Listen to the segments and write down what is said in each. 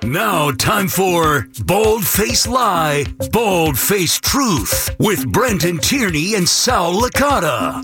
Now, time for Bald Face Lie, Bald Face Truth with Brenton Tierney and Sal Licata.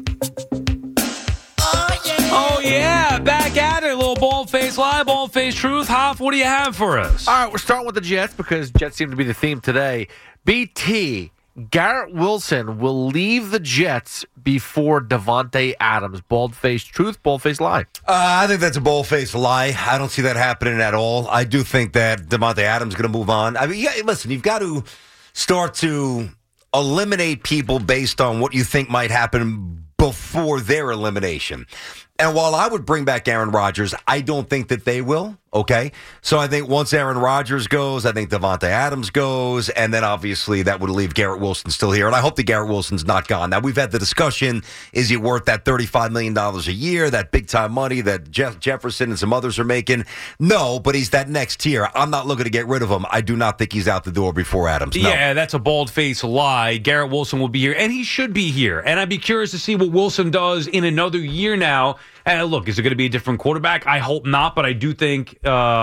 Oh, yeah. Back at it. A little Bald Face Lie, Bald Face Truth. Hoff, what do you have for us? All right, we're starting with the Jets because Jets seem to be the theme today. BT, Garrett Wilson will leave the Jets before Davante Adams. Bald-face truth, bald-face lie. I think that's a bold-faced lie. I don't see that happening at all. I do think that Davante Adams is going to move on. I mean, listen, you've got to start to eliminate people based on what you think might happen before their elimination. And while I would bring back Aaron Rodgers, I don't think that they will, okay? So I think once Aaron Rodgers goes, I think Davante Adams goes, and then obviously that would leave Garrett Wilson still here. And I hope that Garrett Wilson's not gone. Now, we've had the discussion, is he worth that $35 million a year, that big-time money that Jefferson and some others are making? No, but he's that next tier. I'm not looking to get rid of him. I do not think he's out the door before Adams. No. Yeah, that's a bald-faced lie. Garrett Wilson will be here, and he should be here. And I'd be curious to see what Wilson does in another year now. And look, is it going to be a different quarterback? I hope not, but I do think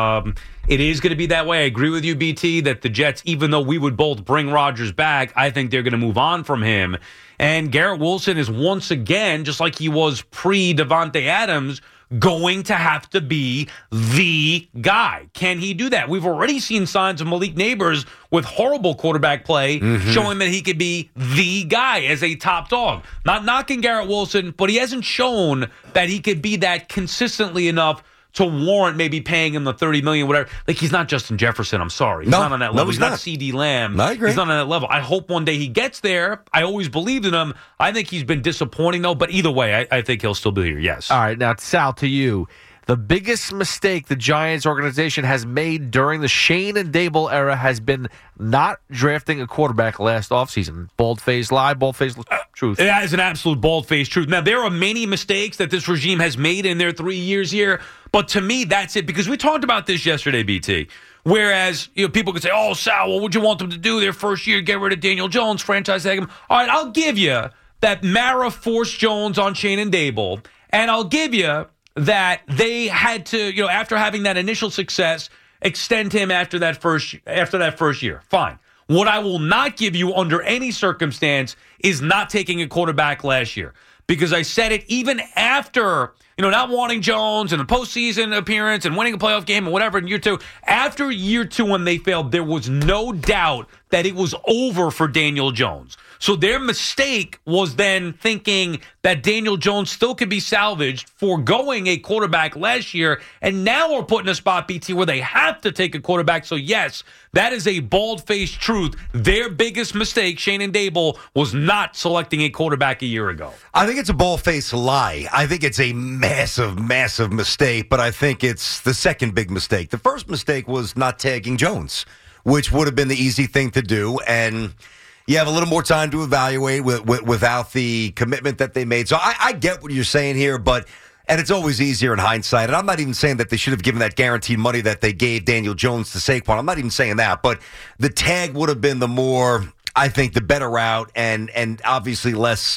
it is going to be that way. I agree with you, BT, that the Jets, even though we would both bring Rodgers back, I think they're going to move on from him. And Garrett Wilson is once again, just like he was pre-Davante Adams, going to have to be the guy. Can he do that? We've already seen signs of Malik Neighbors with horrible quarterback play showing that he could be the guy as a top dog. Not knocking Garrett Wilson, but he hasn't shown that he could be that consistently enough to warrant maybe paying him the $30 million, whatever. Like, he's not Justin Jefferson. I'm sorry. He's not on that level. He's not CeeDee Lamb. I agree. He's not on that level. I hope one day he gets there. I always believed in him. I think he's been disappointing, though. But either way, I think he'll still be here, yes. All right, now, Sal, to you. The biggest mistake the Giants organization has made during the Shane and Dable era has been not drafting a quarterback last offseason. Bald-faced lie, bald-faced truth. That is an absolute bald-faced truth. Now, there are many mistakes that this regime has made in their 3 years here, but to me, that's it. Because we talked about this yesterday, BT. Whereas, people could say, oh, Sal, what would you want them to do their first year? Get rid of Daniel Jones, franchise tag him. All right, I'll give you that Mara forced Jones on Shane and Dable, and I'll give you that they had to, after having that initial success, extend him after that first year. Fine. What I will not give you under any circumstance is not taking a quarterback last year. Because I said it even after, not wanting Jones and a postseason appearance and winning a playoff game and whatever in year two. After year two when they failed, there was no doubt that it was over for Daniel Jones. So their mistake was then thinking that Daniel Jones still could be salvaged, foregoing a quarterback last year, and now we're put in a spot, BT, where they have to take a quarterback. So yes, that is a bald-faced truth. Their biggest mistake, Shane and Dable, was not selecting a quarterback a year ago. I think it's a bald-faced lie. I think it's a massive, massive mistake, but I think it's the second big mistake. The first mistake was not tagging Jones, which would have been the easy thing to do, and you have a little more time to evaluate without the commitment that they made. So I get what you're saying here, and it's always easier in hindsight. And I'm not even saying that they should have given that guaranteed money that they gave Daniel Jones to Saquon. I'm not even saying that. But the tag would have been the more, I think, the better route and obviously less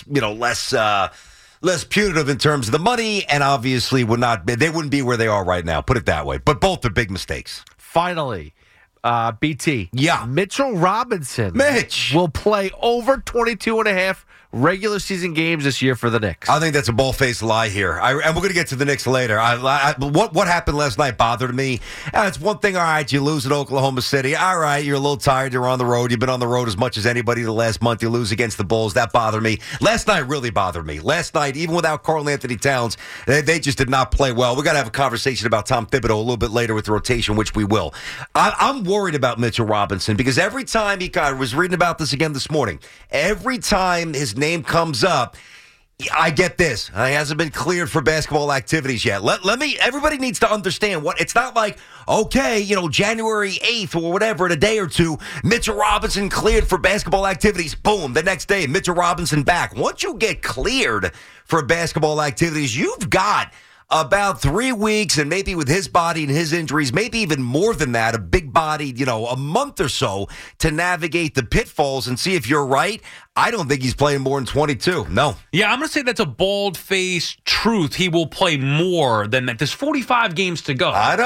punitive in terms of the money, and obviously they wouldn't be where they are right now. Put it that way. But both are big mistakes. Finally, BT. Yeah. Mitchell Robinson will play over 22 and a half regular season games this year for the Knicks. I think that's a bald-faced lie here. And we're going to get to the Knicks later. What happened last night bothered me. It's one thing, all right, you lose at Oklahoma City. All right, you're a little tired. You're on the road. You've been on the road as much as anybody the last month. You lose against the Bulls. That bothered me. Last night really bothered me. Last night, even without Karl-Anthony Towns, they just did not play well. We're going to have a conversation about Tom Thibodeau a little bit later with the rotation, which we will. I'm worried about Mitchell Robinson because every time I was reading about this again this morning, every time his name comes up, I get this. He hasn't been cleared for basketball activities yet. Everybody needs to understand it's not like, okay, January 8th or whatever, in a day or two, Mitchell Robinson cleared for basketball activities. Boom, the next day, Mitchell Robinson back. Once you get cleared for basketball activities, you've got about 3 weeks, and maybe with his body and his injuries, maybe even more than that, a big body, a month or so to navigate the pitfalls and see if you're right. I don't think he's playing more than 22. No. Yeah, I'm going to say that's a bald-faced truth. He will play more than that. There's 45 games to go. I know.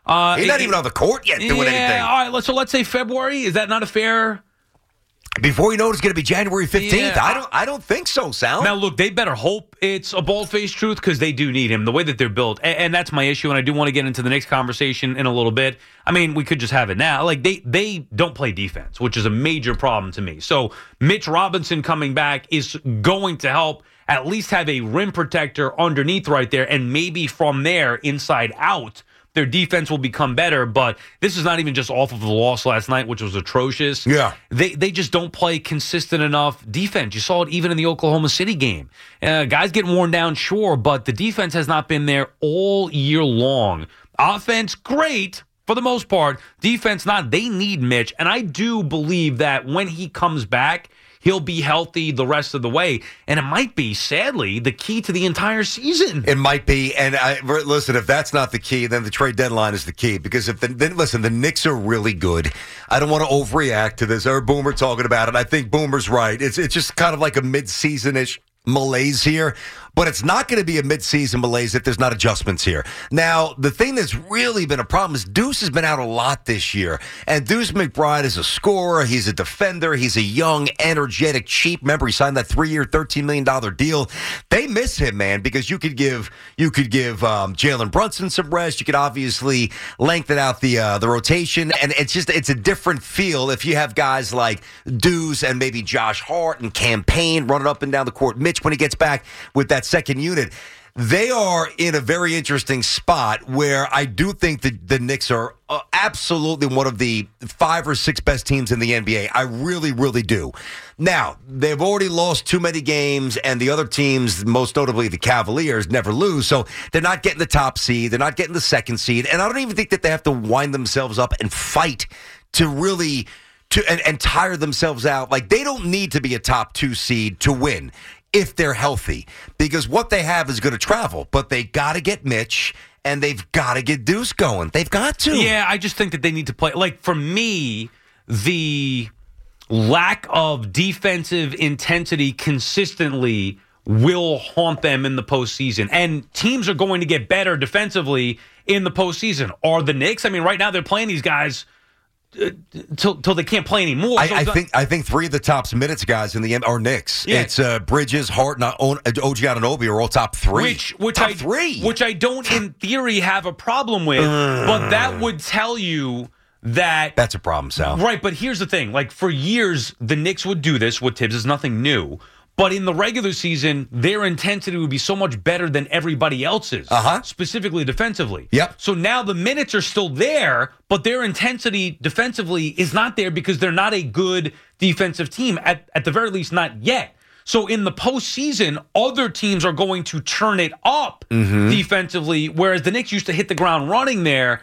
He's not even on the court yet doing anything. All right, so let's say February. Is that not a fair? Before you know it, it's going to be January 15th. Yeah. I don't think so, Sal. Now, look, they better hope it's a bald-faced truth because they do need him, the way that they're built. And that's my issue, and I do want to get into the next conversation in a little bit. I mean, we could just have it now. Like, they don't play defense, which is a major problem to me. So Mitch Robinson coming back is going to help at least have a rim protector underneath right there, and maybe from there, inside out, their defense will become better, but this is not even just off of the loss last night, which was atrocious. Yeah. They just don't play consistent enough defense. You saw it even in the Oklahoma City game. Guys get worn down, sure, but the defense has not been there all year long. Offense, great for the most part. Defense, not. They need Mitch, and I do believe that when he comes back, he'll be healthy the rest of the way. And it might be, sadly, the key to the entire season. It might be. And listen, if that's not the key, then the trade deadline is the key. Because the Knicks are really good. I don't want to overreact to this. I heard Boomer talking about it. I think Boomer's right. It's just kind of like a mid-season-ish malaise here. But it's not going to be a midseason malaise if there's not adjustments here. Now, the thing that's really been a problem is Deuce has been out a lot this year. And Deuce McBride is a scorer. He's a defender. He's a young, energetic, cheap. Remember, he signed that 3-year, $13 million deal. They miss him, man, because you could give Jalen Brunson some rest. You could obviously lengthen out the rotation. And it's a different feel if you have guys like Deuce and maybe Josh Hart and Campaign running up and down the court. Mitch, when he gets back with that second unit, they are in a very interesting spot where I do think that the Knicks are absolutely one of the 5 or 6 best teams in the NBA. I really, really do. Now, they've already lost too many games, and the other teams, most notably the Cavaliers, never lose. So they're not getting the top seed. They're not getting the second seed. And I don't even think that they have to wind themselves up and fight to really and tire themselves out. Like, they don't need to be a top 2 seed to win if they're healthy, because what they have is going to travel, but they got to get Mitch and they've got to get Deuce going. They've got to. Yeah, I just think that they need to play. Like, for me, the lack of defensive intensity consistently will haunt them in the postseason. And teams are going to get better defensively in the postseason. Are the Knicks? I mean, right now they're playing these guys till they can't play anymore. I think 3 of the top minutes guys in the are Knicks. Yeah. It's Bridges, Hart, and OG Anunoby are all top 3. Top 3. Which I don't, in theory, have a problem with. But that would tell you that that's a problem, Sal. Right, but here's the thing. Like, for years, the Knicks would do this with Tibbs. It's nothing new. But in the regular season, their intensity would be so much better than everybody else's, specifically defensively. Yep. So now the minutes are still there, but their intensity defensively is not there because they're not a good defensive team, at the very least, not yet. So in the postseason, other teams are going to turn it up defensively, whereas the Knicks used to hit the ground running there.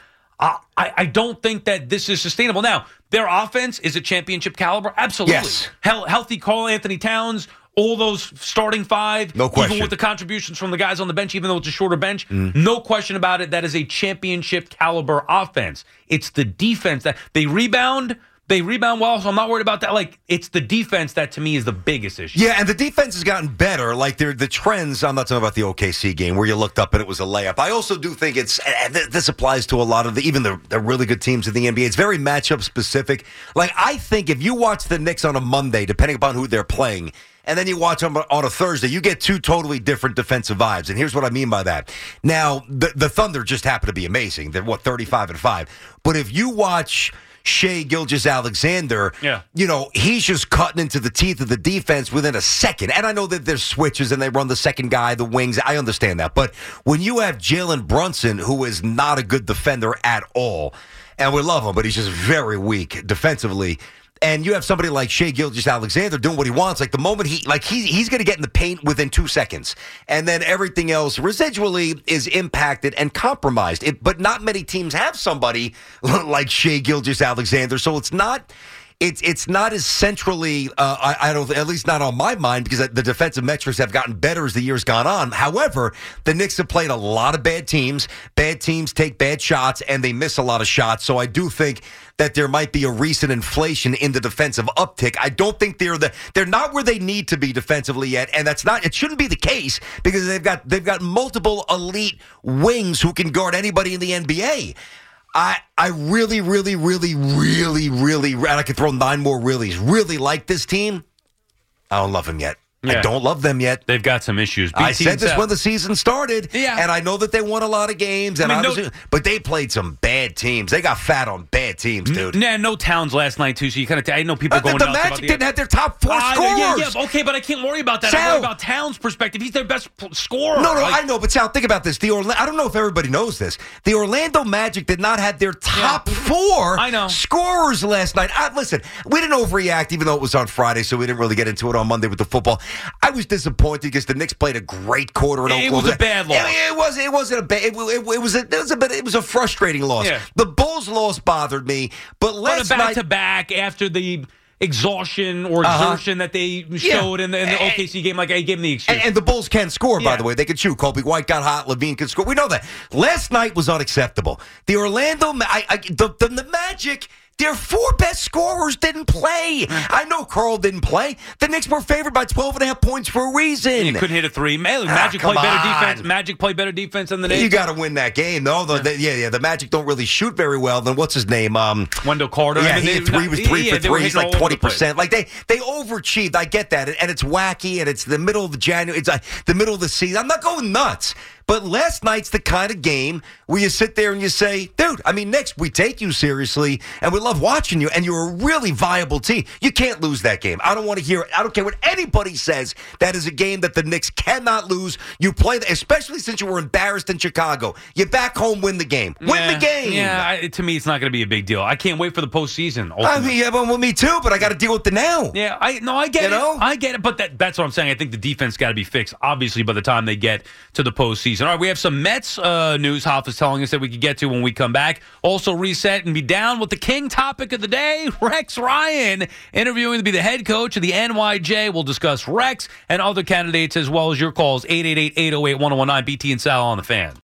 I don't think that this is sustainable. Now, their offense is a championship caliber. Absolutely. Yes. Healthy Karl Anthony Towns, all those starting 5. No question. Even with the contributions from the guys on the bench, even though it's a shorter bench. No question about it. That is a championship caliber offense. It's the defense that they rebound. They rebound well, so I'm not worried about that. Like, it's the defense that, to me, is the biggest issue. Yeah, and the defense has gotten better. Like, the trends, I'm not talking about the OKC game where you looked up and it was a layup. I also do think this applies to a lot of even the really good teams in the NBA. It's very matchup specific. Like, I think if you watch the Knicks on a Monday, depending upon who they're playing, and then you watch them on a Thursday, you get 2 totally different defensive vibes. And here's what I mean by that. Now, the Thunder just happen to be amazing. They're, 35-5. But if you watch Shai Gilgeous-Alexander, he's just cutting into the teeth of the defense within a second. And I know that there's switches and they run the second guy, the wings. I understand that. But when you have Jalen Brunson, who is not a good defender at all, and we love him, but he's just very weak defensively, and you have somebody like Shai Gilgeous-Alexander doing what he wants. Like, the moment he's going to get in the paint within 2 seconds. And then everything else residually is impacted and compromised. But not many teams have somebody like Shai Gilgeous-Alexander. So it's not as centrally, I don't, at least not on my mind, because the defensive metrics have gotten better as the year's gone on. However, the Knicks have played a lot of bad teams. Bad teams take bad shots, and they miss a lot of shots. So I do think that there might be a recent inflation in the defensive uptick. I don't think they're not where they need to be defensively yet, and it shouldn't be the case because they've got multiple elite wings who can guard anybody in the NBA. I really, really, really, really, really, and I could throw 9 more reallys, really like this team. I don't love them yet. Yeah. I don't love them yet. They've got some issues. I said this when the season started, and I know that they won a lot of games, and but they played some bad teams. They got fat on bad teams, dude. No Towns last night, too, so you kind of I know people going the nuts about Magic didn't have their top 4 scorers. Yeah, okay, but I can't worry about that. Sal, I worry about Towns' perspective. He's their best scorer. No, I know, but Sal, think about this. I don't know if everybody knows this. The Orlando Magic did not have their top 4 scorers last night. Listen, we didn't overreact, even though it was on Friday, so we didn't really get into it on Monday with the football. I was disappointed because the Knicks played a great quarter in Oklahoma. It was a bad loss. It wasn't a bad. It was a frustrating loss. Yeah. The Bulls loss bothered me, but last night, back to back after the exhaustion or exertion that they showed in the OKC game, like I gave them the excuse. And the Bulls can score, by the way. They can shoot. Kobe White got hot. Levine can score. We know that. Last night was unacceptable. The Orlando, the Magic. Their 4 best scorers didn't play. I know Carl didn't play. The Knicks were favored by 12.5 points for a reason. You couldn't hit a 3. Magic played better defense. Magic played better defense than the Knicks. You got to win that game, though. The Magic don't really shoot very well. Then what's his name? Wendell Carter. Yeah, he hit 3 for 3. He's like 20%. Like they overachieved. I get that, and it's wacky, and it's the middle of January. It's like the middle of the season. I'm not going nuts. But last night's the kind of game where you sit there and you say, dude, Knicks, we take you seriously and we love watching you and you're a really viable team. You can't lose that game. I don't want to hear it. I don't care what anybody says. That is a game that the Knicks cannot lose. You play, especially since you were embarrassed in Chicago. You back home, win the game. Win the game. Yeah, to me, it's not going to be a big deal. I can't wait for the postseason. Well, me too, but I got to deal with the now. Yeah, I get it. I get it, but that's what I'm saying. I think the defense got to be fixed, obviously, by the time they get to the postseason. All right, we have some Mets news Hoff is telling us that we could get to when we come back. Also reset and be down with the king topic of the day, Rex Ryan, interviewing to be the head coach of the NYJ. We'll discuss Rex and other candidates as well as your calls, 888-808-1019, BT and Sal on the Fan.